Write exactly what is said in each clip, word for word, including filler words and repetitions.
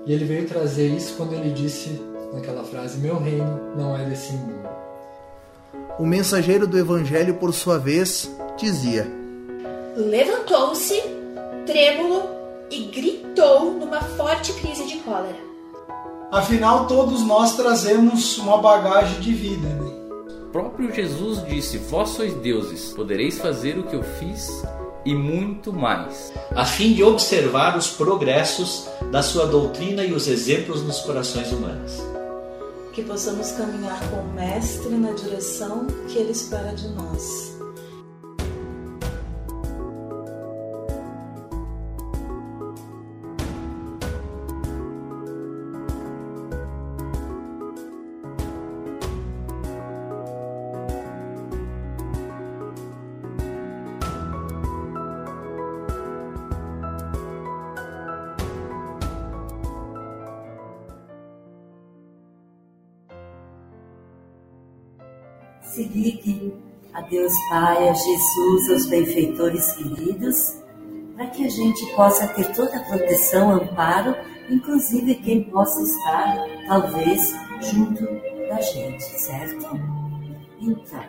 E ele veio trazer isso quando ele disse naquela frase: meu reino não é desse mundo. O mensageiro do Evangelho, por sua vez, dizia: levantou-se, trêmulo, e gritou numa forte crise de cólera. Afinal, todos nós trazemos uma bagagem de vida, né? O próprio Jesus disse: vós sois deuses, podereis fazer o que eu fiz e muito mais, a fim de observar os progressos da sua doutrina e os exemplos nos corações humanos. Que possamos caminhar com o Mestre na direção que Ele espera de nós. Seguir a Deus Pai, a Jesus, aos benfeitores queridos, para que a gente possa ter toda a proteção, amparo, inclusive quem possa estar, talvez, junto da gente, certo? Então,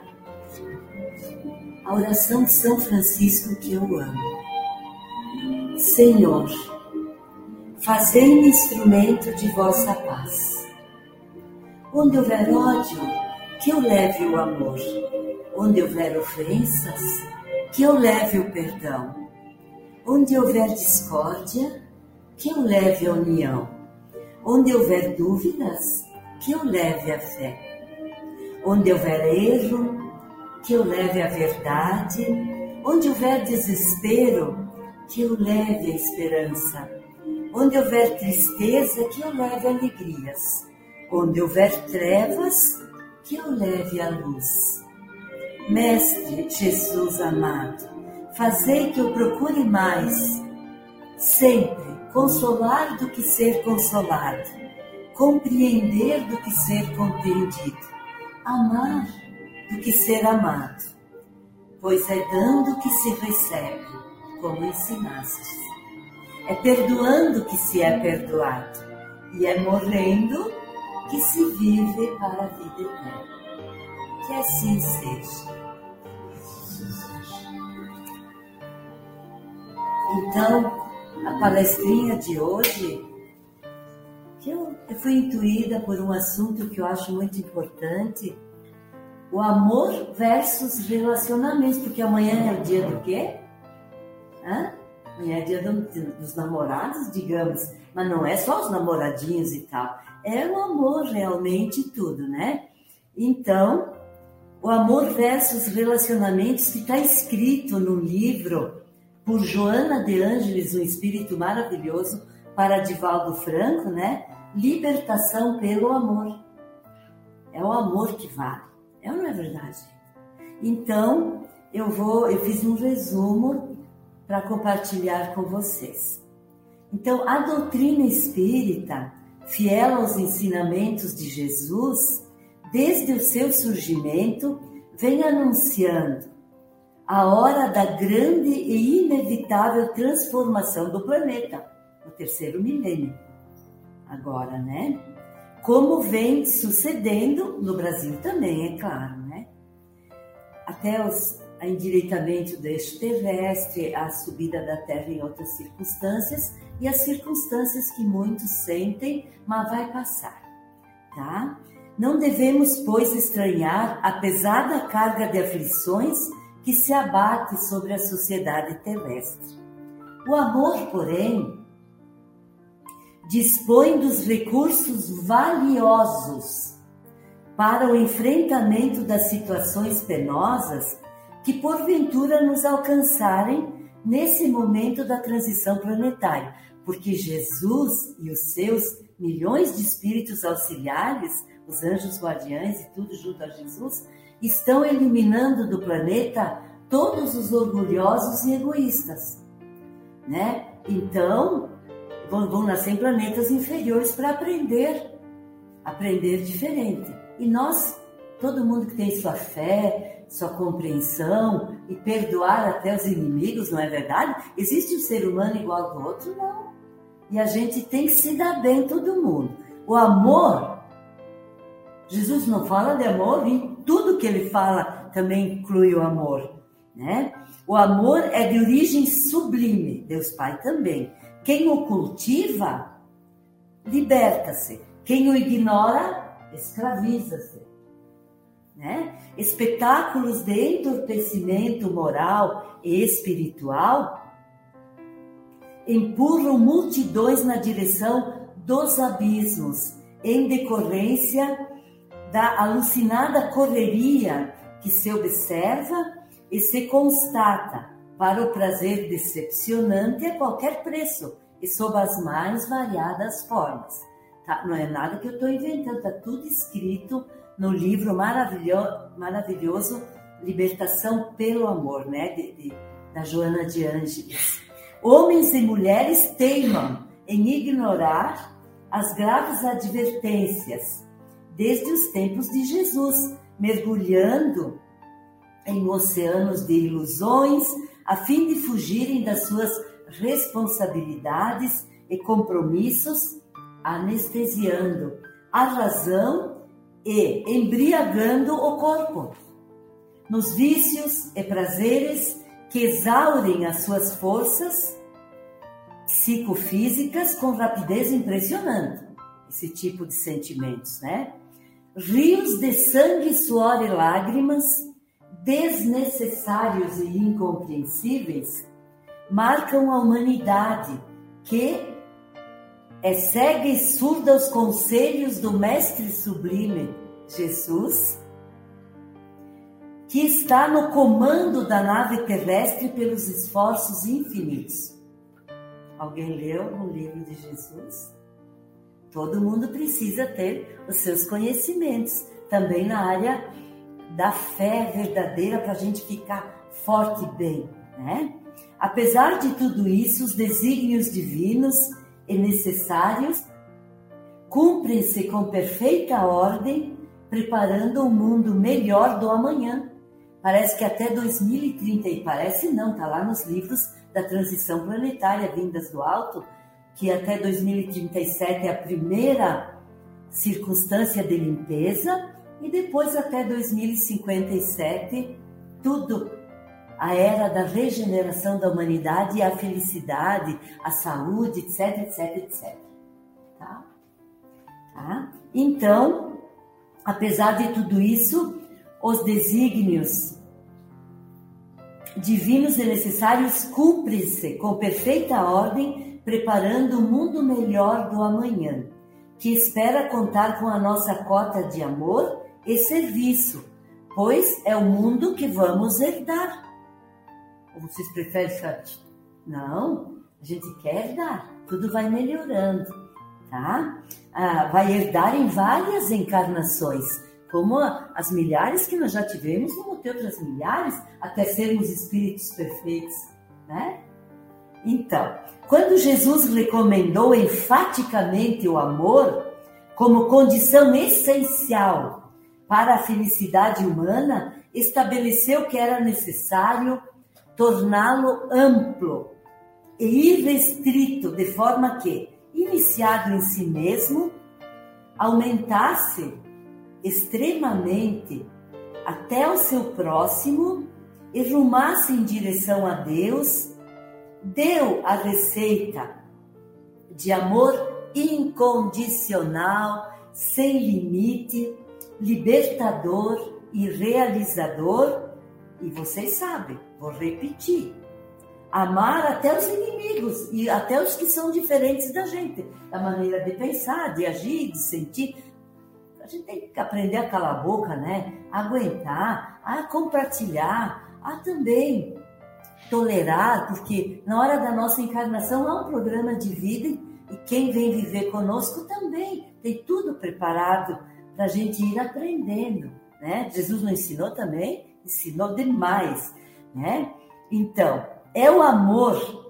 a oração de São Francisco que eu amo. Senhor, fazei-me instrumento de vossa paz. Onde houver ódio, que eu leve o amor. Onde houver ofensas, que eu leve o perdão. Onde houver discórdia, que eu leve a união. Onde houver dúvidas, que eu leve a fé. Onde houver erro, que eu leve a verdade. Onde houver desespero, que eu leve a esperança. Onde houver tristeza, que eu leve alegrias. Onde houver trevas, que eu leve a luz. Mestre Jesus amado, fazei que eu procure mais, sempre consolar do que ser consolado, compreender do que ser compreendido, amar do que ser amado, pois é dando que se recebe, como ensinastes. É perdoando que se é perdoado, e é morrendo que se vive para a vida eterna. Que assim seja. Então, a palestrinha de hoje, que eu, eu fui intuída por um assunto que eu acho muito importante, o amor versus relacionamentos, porque amanhã é o dia do quê? Hã? Amanhã é dia do, dos namorados, digamos, mas não é só os namoradinhos e tal, é o amor realmente tudo, né? Então, o amor versus relacionamentos, que está escrito no livro por Joana de Ângeles, um espírito maravilhoso, para Divaldo Franco, né? Libertação pelo amor. É o amor que vale. É ou não é verdade? Então, eu vou, eu fiz um resumo para compartilhar com vocês. Então, a doutrina espírita, fiel aos ensinamentos de Jesus, desde o seu surgimento, vem anunciando a hora da grande e inevitável transformação do planeta, no terceiro milênio. Agora, né? Como vem sucedendo no Brasil também, é claro, né? Até os, o endireitamento do eixo terrestre, a subida da Terra em outras circunstâncias, e as circunstâncias que muitos sentem, mas vai passar, tá? Não devemos, pois, estranhar a pesada carga de aflições que se abate sobre a sociedade terrestre. O amor, porém, dispõe dos recursos valiosos para o enfrentamento das situações penosas que porventura nos alcançarem nesse momento da transição planetária, porque Jesus e os seus milhões de espíritos auxiliares, os anjos guardiães e tudo junto a Jesus, estão eliminando do planeta todos os orgulhosos e egoístas, né? Então, vão, vão nascer em planetas inferiores para aprender, aprender diferente. E nós, todo mundo que tem sua fé, sua compreensão e perdoar até os inimigos, não é verdade? Existe um ser humano igual ao do outro? Não. e a gente tem que se dar bem todo mundo. O amor, Jesus não fala de amor, em tudo que ele fala também inclui o amor, né? O amor é de origem sublime, Deus Pai também. Quem o cultiva, liberta-se. Quem o ignora, escraviza-se. Né? Espetáculos de entorpecimento moral e espiritual empurram multidões na direção dos abismos, em decorrência da alucinada correria que se observa e se constata para o prazer decepcionante a qualquer preço e sob as mais variadas formas. Tá? Não é nada que eu estou inventando, está tudo escrito no livro maravilhoso, maravilhoso Libertação pelo Amor, né? de, de, da Joana de Ângeles. Homens e mulheres teimam em ignorar as graves advertências desde os tempos de Jesus, mergulhando em oceanos de ilusões a fim de fugirem das suas responsabilidades e compromissos, anestesiando a razão e embriagando o corpo nos vícios e prazeres que exaurem as suas forças psicofísicas com rapidez impressionante. Esse tipo de sentimentos, né? Rios de sangue, suor e lágrimas, desnecessários e incompreensíveis, marcam a humanidade que é cega e surda aos conselhos do Mestre Sublime, Jesus, que está no comando da nave terrestre pelos esforços infinitos. Alguém leu o livro de Jesus? Todo mundo precisa ter os seus conhecimentos, também na área da fé verdadeira, para a gente ficar forte e bem, né? Apesar de tudo isso, os desígnios divinos e necessários cumprem-se com perfeita ordem, preparando um mundo melhor do amanhã. Parece que até dois mil e trinta, e parece não, está lá nos livros da transição planetária vindas do alto, que até dois mil e trinta e sete é a primeira circunstância de limpeza, e depois até dois mil e cinquenta e sete, tudo, a era da regeneração da humanidade, a felicidade, a saúde, etc, etc, etcétera. Tá? Tá? Então, apesar de tudo isso, os desígnios divinos e necessários cumprem-se com perfeita ordem, preparando o mundo melhor do amanhã, que espera contar com a nossa cota de amor e serviço, pois é o mundo que vamos herdar. Ou vocês preferem ficar? Não, a gente quer herdar, tudo vai melhorando, tá? Ah, vai herdar em várias encarnações, como as milhares que nós já tivemos, vamos ter outras milhares, até sermos espíritos perfeitos, né? Então, quando Jesus recomendou enfaticamente o amor como condição essencial para a felicidade humana, estabeleceu que era necessário torná-lo amplo e irrestrito, de forma que, iniciado em si mesmo, aumentasse extremamente até o seu próximo e rumasse em direção a Deus. Deu a receita de amor incondicional, sem limite, libertador e realizador. E vocês sabem, vou repetir, amar até os inimigos e até os que são diferentes da gente, da maneira de pensar, de agir, de sentir. A gente tem que aprender a calar a boca, né? A aguentar, a compartilhar, a também tolerar, porque na hora da nossa encarnação há um programa de vida e quem vem viver conosco também tem tudo preparado para a gente ir aprendendo, né? Jesus nos ensinou também, ensinou demais, né? Então, é o amor,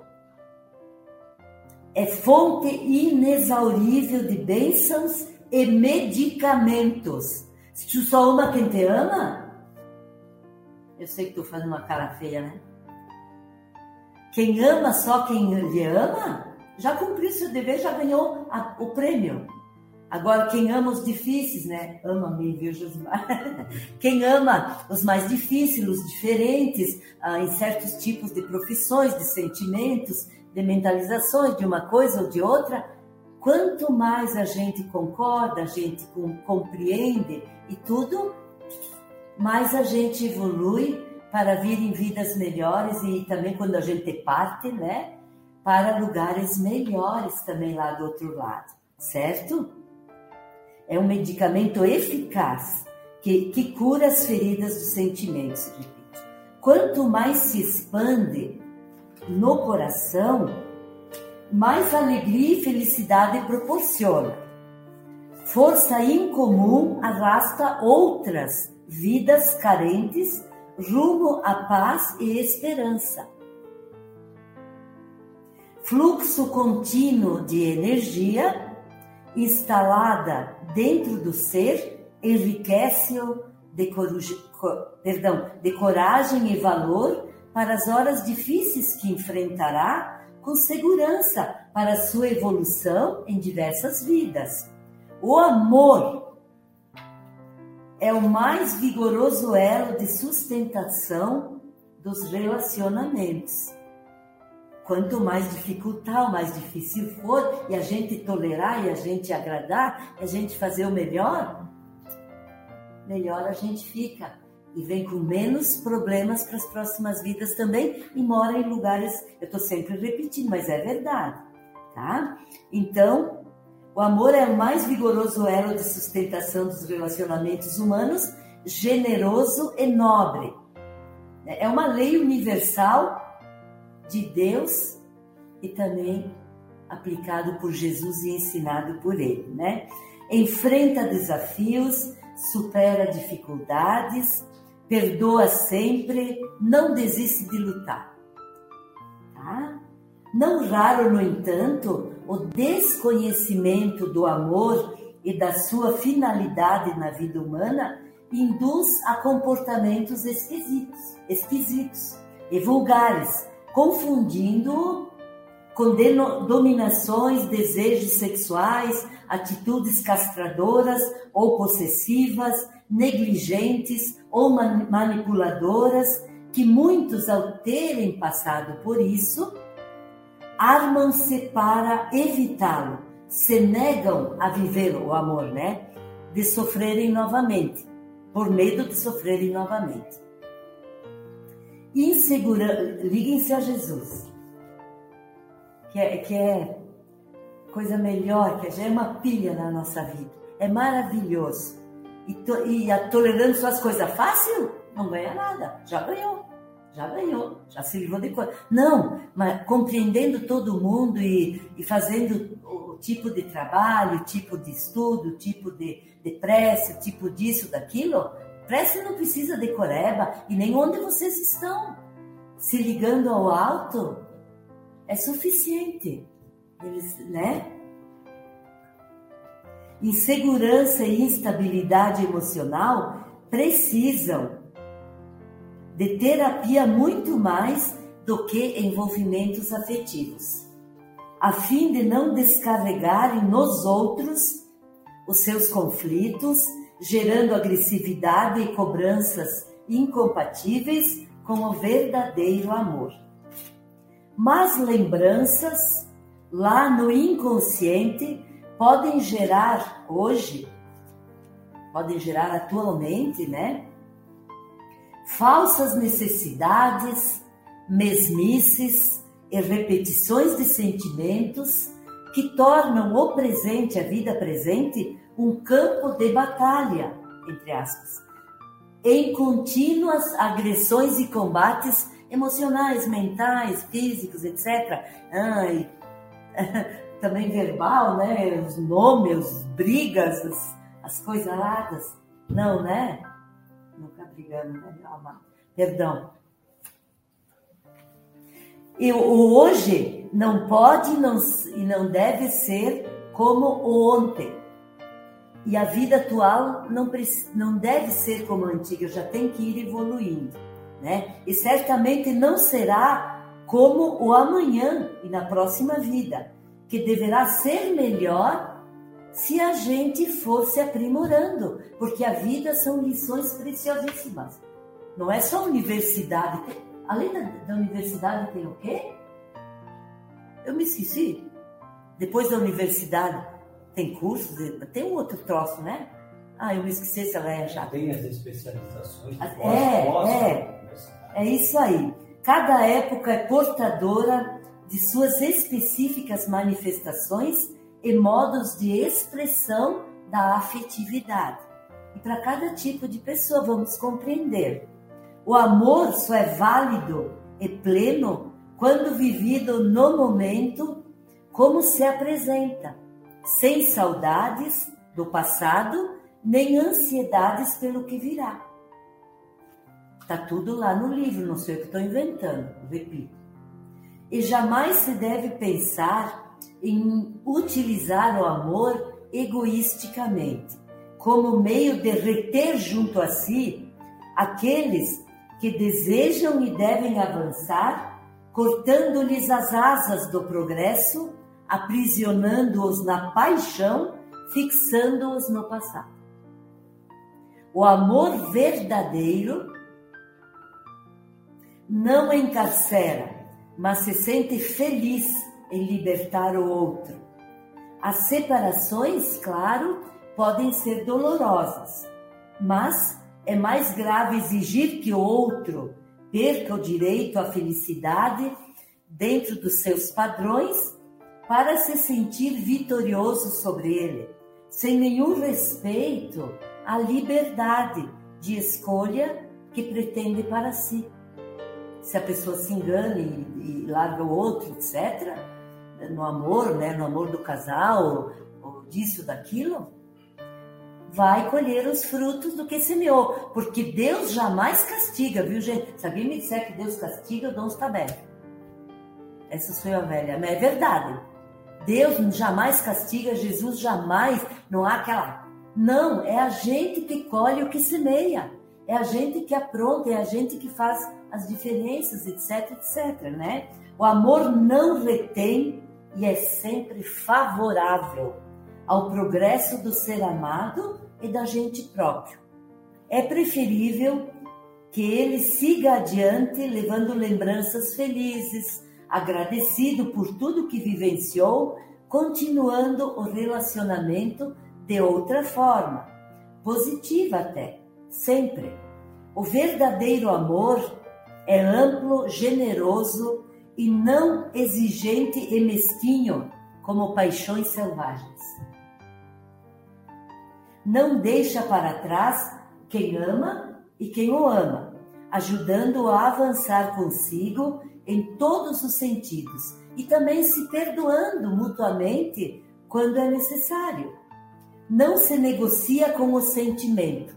é fonte inexaurível de bênçãos e medicamentos. Se tu só ama quem te ama, eu sei que tu faz uma cara feia, né? Quem ama só quem lhe ama, já cumpriu seu dever, já ganhou a, o prêmio. Agora, quem ama os difíceis, né? Ama-me, viu, Josimar? Quem ama os mais difíceis, os diferentes, ah, em certos tipos de profissões, de sentimentos, de mentalizações, de uma coisa ou de outra, quanto mais a gente concorda, a gente compreende e tudo, mais a gente evolui para vir em vidas melhores e também quando a gente parte, né? Para lugares melhores também lá do outro lado, certo? É um medicamento eficaz que, que cura as feridas dos sentimentos. Quanto mais se expande no coração, mais alegria e felicidade proporciona. Força incomum arrasta outras vidas carentes rumo à paz e esperança. Fluxo contínuo de energia instalada dentro do ser enriquece-o de, coruja, perdão, de coragem e valor para as horas difíceis que enfrentará com segurança para sua evolução em diversas vidas. O amor é o mais vigoroso elo de sustentação dos relacionamentos. Quanto mais dificultar, mais difícil for, e a gente tolerar, e a gente agradar, e a gente fazer o melhor, melhor a gente fica. E vem com menos problemas para as próximas vidas também, e mora em lugares, eu estou sempre repetindo, mas é verdade, tá? Então, o amor é o mais vigoroso elo de sustentação dos relacionamentos humanos, generoso e nobre. É uma lei universal de Deus e também aplicado por Jesus e ensinado por Ele, né? Enfrenta desafios, supera dificuldades, perdoa sempre, não desiste de lutar, tá? Não raro, no entanto, o desconhecimento do amor e da sua finalidade na vida humana induz a comportamentos esquisitos, esquisitos e vulgares, confundindo com dominações, desejos sexuais, atitudes castradoras ou possessivas, negligentes ou manipuladoras, que muitos, ao terem passado por isso, armam-se para evitá-lo, se negam a viver o amor, né? De sofrerem novamente, por medo de sofrerem novamente. Insegura... Liguem-se a Jesus, que é, que é coisa melhor, que já é uma pilha na nossa vida, é maravilhoso. E, to... e a tolerância às coisas fácil, não ganha nada, já ganhou, já ganhou, já se livrou de coisa. Não, mas compreendendo todo mundo e, e fazendo o tipo de trabalho, o tipo de estudo, o tipo de, de prece, o tipo disso, daquilo. Prece não precisa de coreba, e nem onde vocês estão. Se ligando ao alto, é suficiente. Eles, né? Insegurança e instabilidade emocional precisam de terapia muito mais do que envolvimentos afetivos, a fim de não descarregarem nos outros os seus conflitos, gerando agressividade e cobranças incompatíveis com o verdadeiro amor. Mas lembranças lá no inconsciente podem gerar hoje, podem gerar atualmente, né? Falsas necessidades, mesmices e repetições de sentimentos que tornam o presente, a vida presente, um campo de batalha, entre aspas, em contínuas agressões e combates emocionais, mentais, físicos, etcétera. Ai, também verbal, né? Os nomes, as brigas, as, as coisaradas. Não, né? Nunca brigamos, né, meu amado? Perdão. E o hoje não pode não, e não deve ser como o ontem. E a vida atual não, não deve ser como a antiga, já tem que ir evoluindo, né? E certamente não será como o amanhã e na próxima vida. que deverá ser melhor se a gente for se aprimorando, porque a vida são lições preciosíssimas. Não é só universidade. Além da, da universidade tem o quê? Eu me esqueci. Depois da universidade tem cursos, tem um outro troço, né? Ah, eu me esqueci se ela é já. Tem as especializações. É, pós, é, é isso aí. Cada época é portadora de suas específicas manifestações e modos de expressão da afetividade. E para cada tipo de pessoa vamos compreender. O amor só é válido e pleno quando vivido no momento como se apresenta, sem saudades do passado, nem ansiedades pelo que virá. Está tudo lá no livro, não sei o que estou inventando, eu repito. E jamais se deve pensar em utilizar o amor egoisticamente, como meio de reter junto a si aqueles que desejam e devem avançar, cortando-lhes as asas do progresso, aprisionando-os na paixão, fixando-os no passado. O amor verdadeiro não encarcera, mas se sente feliz em libertar o outro. As separações, claro, podem ser dolorosas, mas é mais grave exigir que o outro perca o direito à felicidade dentro dos seus padrões para se sentir vitorioso sobre ele, sem nenhum respeito à liberdade de escolha que pretende para si. Se a pessoa se engana e, e larga o outro, etcétera, no amor, né, no amor do casal, ou, ou disso, daquilo, vai colher os frutos do que semeou. Porque Deus jamais castiga, viu, gente? Se alguém me disser que Deus castiga, eu dou uns tabelos. Essa sou eu, a velha. Mas é verdade. Deus jamais castiga, Jesus jamais, não há aquela... Não, é a gente que colhe o que semeia. É a gente que apronta, é a gente que faz as diferenças, etc, etcétera, né? O amor não retém e é sempre favorável ao progresso do ser amado e da gente próprio. É preferível que ele siga adiante levando lembranças felizes, agradecido por tudo que vivenciou, continuando o relacionamento de outra forma, positiva até, sempre. O verdadeiro amor é amplo, generoso e não exigente e mesquinho como paixões selvagens. Não deixa para trás quem ama e quem o ama, ajudando-o a avançar consigo em todos os sentidos e também se perdoando mutuamente quando é necessário. Não se negocia com o sentimento.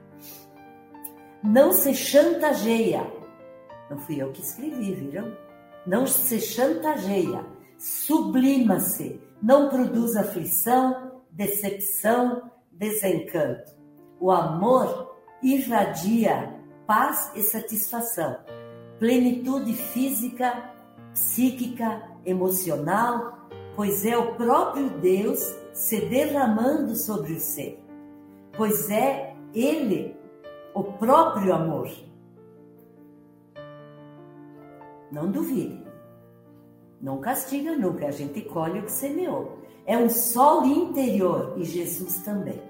Não se chantageia. Não fui eu que escrevi, viram? Não se chantageia. Sublima-se. Não produz aflição, decepção, desencanto. O amor irradia paz e satisfação, plenitude física, psíquica, emocional, pois é o próprio Deus se derramando sobre o ser, pois é Ele o próprio amor. Não duvide, não castiga nunca, a gente colhe o que semeou. É um sol interior e Jesus também,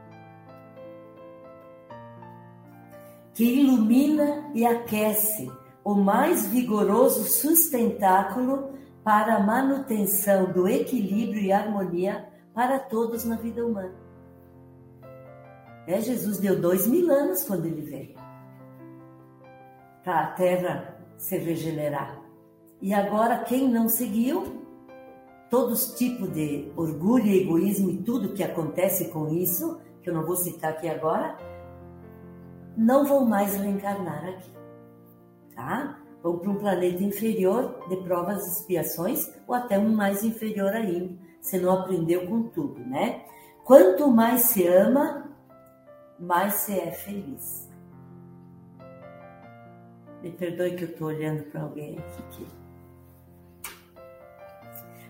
que ilumina e aquece o mais vigoroso sustentáculo para a manutenção do equilíbrio e harmonia para todos na vida humana. É, Jesus deu dois mil anos quando ele veio para a Terra se regenerar. E agora quem não seguiu, todos os tipos de orgulho e egoísmo e tudo que acontece com isso, que eu não vou citar aqui agora, não vão mais reencarnar aqui, tá? Vão para um planeta inferior de provas e expiações, ou até um mais inferior ainda, se não aprendeu com tudo, né? Quanto mais se ama, mais se é feliz. Me perdoe que eu estou olhando para alguém aqui.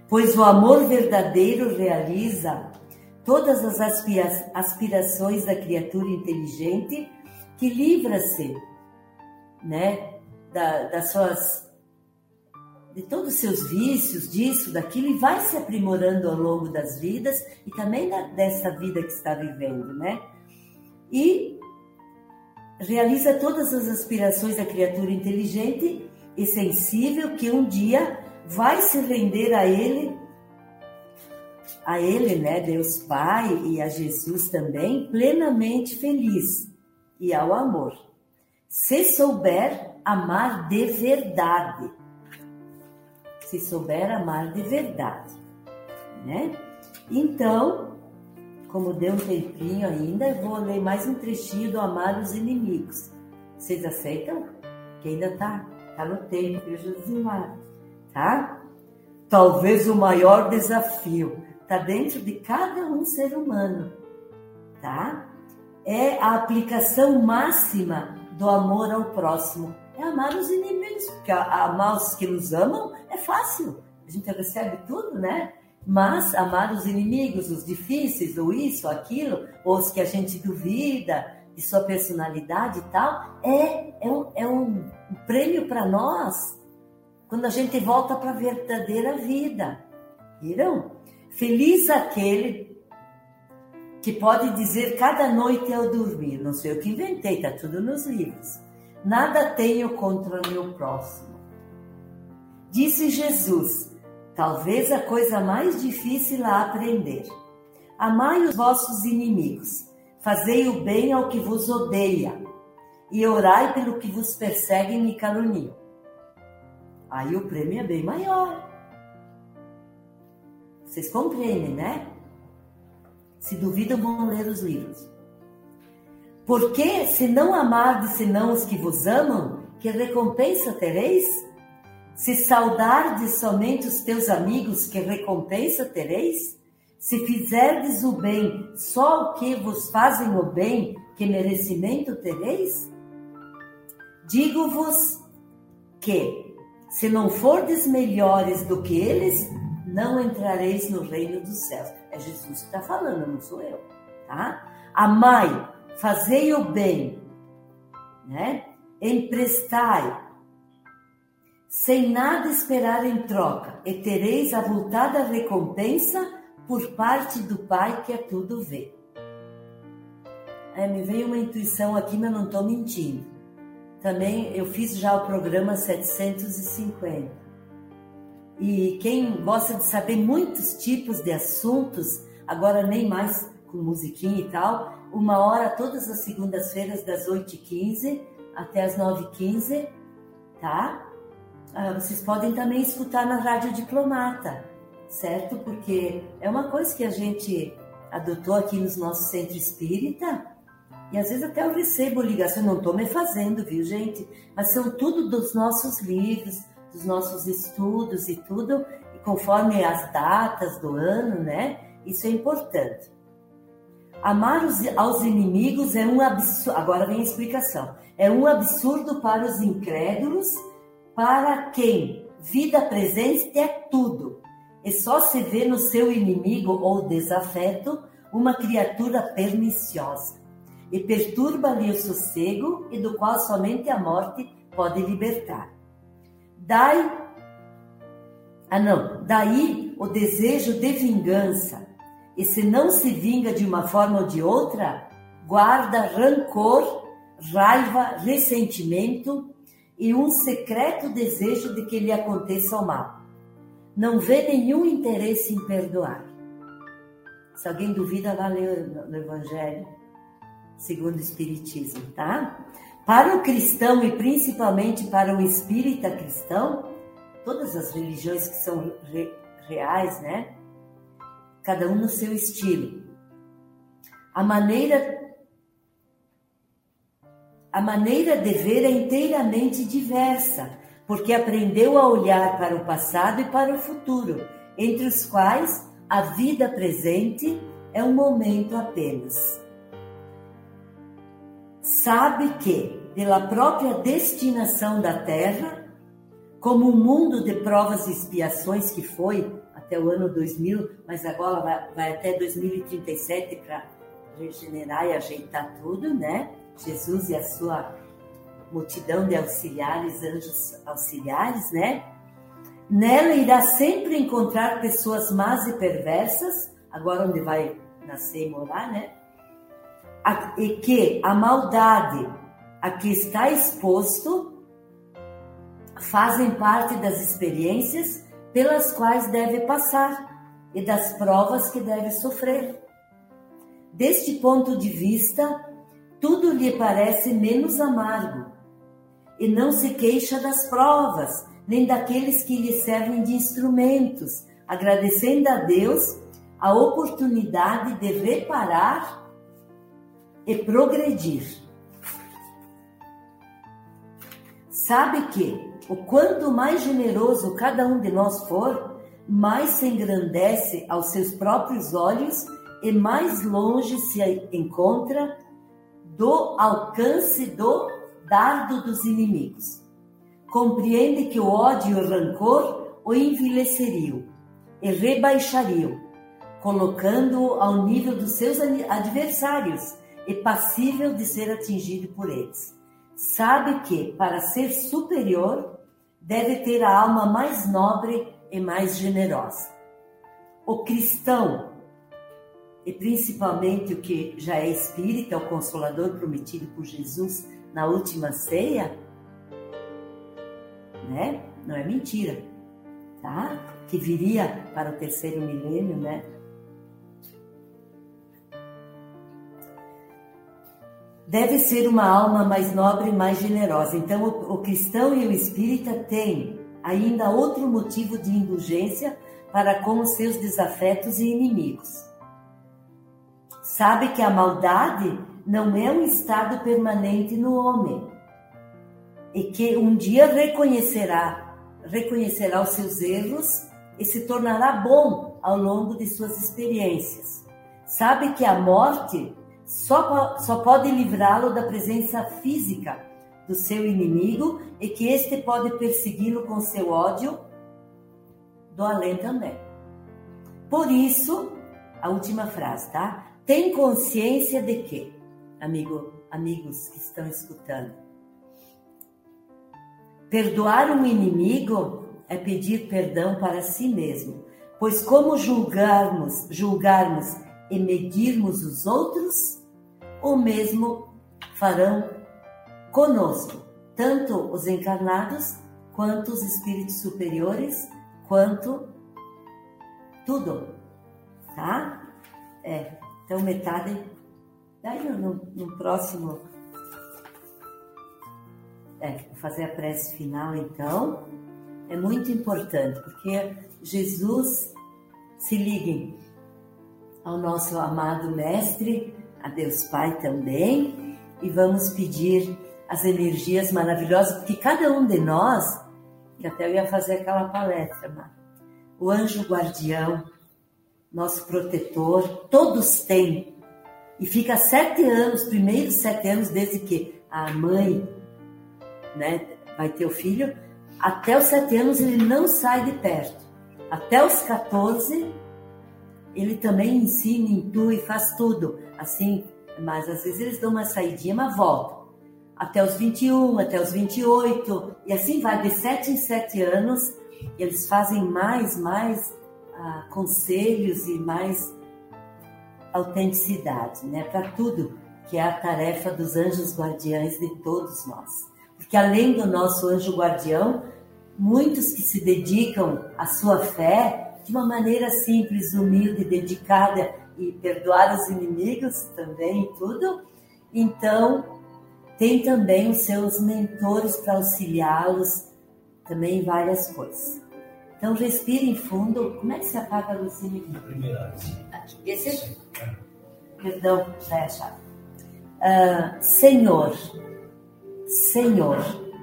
pois o amor verdadeiro realiza todas as aspira- aspirações da criatura inteligente que livra-se, né, da, das suas, de todos os seus vícios, disso, daquilo, e vai se aprimorando ao longo das vidas e também da, dessa vida que está vivendo, né? E realiza todas as aspirações da criatura inteligente e sensível que um dia vai se render a Ele, a Ele, né, Deus Pai, e a Jesus também, plenamente feliz, e ao amor, se souber amar de verdade. Se souber amar de verdade, né? Então, como deu um tempinho ainda, eu vou ler mais um trechinho do Amar os Inimigos. Vocês aceitam? Que ainda tá, tá no tempo, viu, Josimar? Tá? Talvez o maior desafio está dentro de cada um ser humano, tá? É a aplicação máxima do amor ao próximo. É amar os inimigos, porque amar os que nos amam é fácil. A gente recebe tudo, né? Mas amar os inimigos, os difíceis, ou isso, ou aquilo, ou os que a gente duvida de sua personalidade e tal, é, é, um, é um, um prêmio para nós quando a gente volta para a verdadeira vida. Viram? Feliz aquele que pode dizer cada noite ao dormir, não sei o que inventei, está tudo nos livros, nada tenho contra o meu próximo. Disse Jesus, talvez a coisa mais difícil a aprender. Amai os vossos inimigos, fazei o bem ao que vos odeia, e orai pelo que vos perseguem e caluniam. Aí o prêmio é bem maior. Vocês compreendem, né? Se duvidam, vão ler os livros. Porque se não amardes senão os que vos amam, que recompensa tereis? Se saudardes somente os teus amigos, que recompensa tereis? Se fizerdes o bem só o que vos fazem o bem, que merecimento tereis? Digo-vos que, se não fordes melhores do que eles, não entrareis no reino dos céus. É Jesus que está falando, não sou eu, tá? Amai, fazei o bem, né? Emprestai, sem nada esperar em troca, e tereis avultada recompensa por parte do Pai que a tudo vê. É, me veio uma intuição aqui, mas não estou mentindo. Também eu fiz já o programa setecentos e cinquenta. E quem gosta de saber muitos tipos de assuntos, agora nem mais com musiquinha e tal, uma hora todas as segundas-feiras das oito e quinze até as nove e quinze, tá? Ah, vocês podem também escutar na Rádio Diplomata, certo? Porque é uma coisa que a gente adotou aqui nos nossos centros espírita, e às vezes até eu recebo ligação, não estou me fazendo, viu, gente? Mas são tudo dos nossos livros, dos nossos estudos e tudo, e conforme as datas do ano, né? Isso é importante. Amar os, aos inimigos é um absurdo, agora vem a explicação, é um absurdo para os incrédulos, para quem vida presente é tudo, e só se vê no seu inimigo ou desafeto uma criatura perniciosa, e perturba-lhe o sossego, e do qual somente a morte pode libertar. Dai, ah não, daí o desejo de vingança, e se não se vinga de uma forma ou de outra, guarda rancor, raiva, ressentimento e um secreto desejo de que lhe aconteça o mal. Não vê nenhum interesse em perdoar. Se alguém duvida, vá ler no Evangelho segundo o Espiritismo, tá? Para o cristão e principalmente para o espírita cristão, todas as religiões que são re, reais, né? Cada um no seu estilo. A maneira, a maneira de ver é inteiramente diversa, porque aprendeu a olhar para o passado e para o futuro, entre os quais a vida presente é um momento apenas. Sabe que, pela própria destinação da Terra, como um mundo de provas e expiações que foi, até até o ano dois mil, mas agora vai, vai até dois mil e trinta e sete para regenerar e ajeitar tudo, né? Jesus e a sua multidão de auxiliares, anjos auxiliares, né? Nela irá sempre encontrar pessoas más e perversas, agora onde vai nascer e morar, né? E que a maldade a que está exposto fazem parte das experiências pelas quais deve passar e das provas que deve sofrer. Deste ponto de vista, tudo lhe parece menos amargo e não se queixa das provas, nem daqueles que lhe servem de instrumentos, agradecendo a Deus a oportunidade de reparar e progredir. Sabe que, o quanto mais generoso cada um de nós for, mais se engrandece aos seus próprios olhos e mais longe se encontra do alcance do dardo dos inimigos. Compreende que o ódio e o rancor o envelheceriam e rebaixariam, colocando-o ao nível dos seus adversários e passível de ser atingido por eles. Sabe que, para ser superior, deve ter a alma mais nobre e mais generosa. O cristão, e principalmente o que já é espírita, o Consolador prometido por Jesus na última ceia, né? Não é mentira, tá? Que viria para o terceiro milênio, né? Deve ser uma alma mais nobre e mais generosa. Então, o, o cristão e o espírita têm ainda outro motivo de indulgência para com os seus desafetos e inimigos. Sabe que a maldade não é um estado permanente no homem e que um dia reconhecerá, reconhecerá os seus erros e se tornará bom ao longo de suas experiências. Sabe que a morte Só, só pode livrá-lo da presença física do seu inimigo e que este pode persegui-lo com seu ódio do além também. Por isso, a última frase, tá? Tem consciência de que, amigo, amigos que estão escutando, perdoar um inimigo é pedir perdão para si mesmo, pois como julgarmos, julgarmos e medirmos os outros, o mesmo farão conosco, tanto os encarnados, quanto os espíritos superiores, quanto tudo, tá? É, então metade, daí no, no próximo, é, vou fazer a prece final então, é muito importante, porque Jesus, se liguem ao nosso amado Mestre, a Deus Pai também, e vamos pedir as energias maravilhosas, porque cada um de nós, que até eu ia fazer aquela palestra, mas o anjo guardião, nosso protetor, todos têm, e fica sete anos, primeiros sete anos, desde que a mãe, né, vai ter o filho, até os sete anos ele não sai de perto, até os quatorze, ele também ensina, intui, faz tudo, assim, mas às vezes eles dão uma saidinha, mas voltam. Até os vinte e um, até os vinte e oito, e assim vai, de sete em sete anos, eles fazem mais, mais ah, conselhos e mais autenticidade, né, para tudo, que é a tarefa dos anjos guardiães de todos nós. Porque além do nosso anjo guardião, muitos que se dedicam à sua fé, de uma maneira simples, humilde, dedicada e perdoar os inimigos também e tudo. Então, tem também os seus mentores para auxiliá-los também em várias coisas. Então, respirem fundo. Como é que se apaga a luzinha aqui? Primeira. Esse? Perdão, já é a chave. Uh, Senhor, Senhor,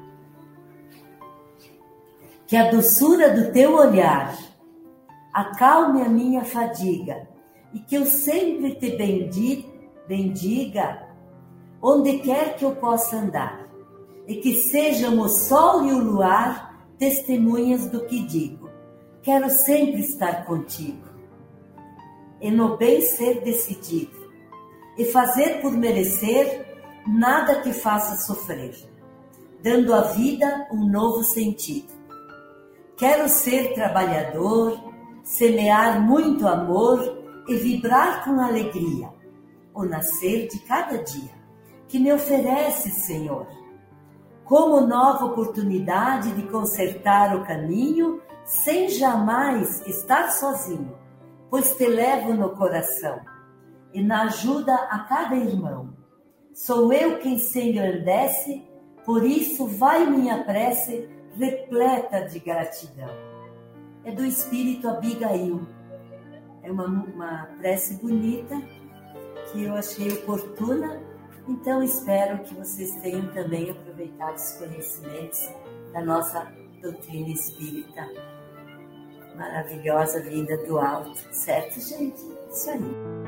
que a doçura do teu olhar acalme a minha fadiga e que eu sempre te bendiga onde quer que eu possa andar e que sejam o sol e o luar testemunhas do que digo. Quero sempre estar contigo, e no bem ser decidido, e fazer por merecer nada que faça sofrer, dando à vida um novo sentido. Quero ser trabalhador, semear muito amor e vibrar com alegria o nascer de cada dia que me oferece, Senhor, como nova oportunidade de consertar o caminho sem jamais estar sozinho, pois te levo no coração e na ajuda a cada irmão. Sou eu quem se engrandece, por isso vai minha prece repleta de gratidão. É do Espírito Abigail. É uma, uma prece bonita que eu achei oportuna, então espero que vocês tenham também aproveitado os conhecimentos da nossa doutrina espírita maravilhosa vinda do alto, certo, gente? Isso aí.